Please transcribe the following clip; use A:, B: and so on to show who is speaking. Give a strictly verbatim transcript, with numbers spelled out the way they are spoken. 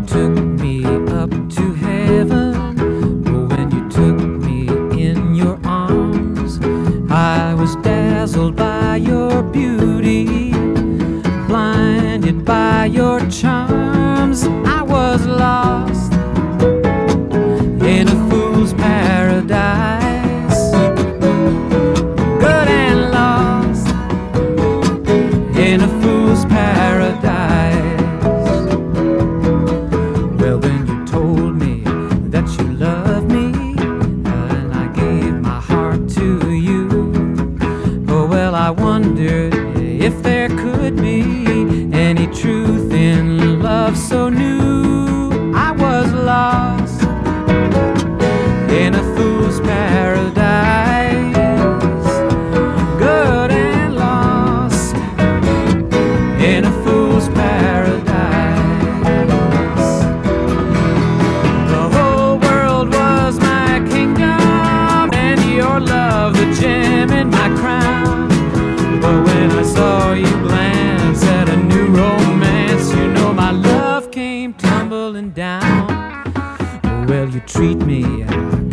A: took me up to heaven, oh, when you took me in your arms, I was dazzled by your beauty, blinded by your charms. I was lost in a fool's paradise, good and lost in a fool's paradise. Well, when you told me that you loved me, and I gave my heart to you, oh, well, I wondered if there could be any truth in love so new. I was lost in a fool's paradise, good and lost in a fool's paradise. The whole world was my kingdom, and your love the gem in my crown. But when I saw you glance at a new romance, you know my love came tumbling down. Well, you treat me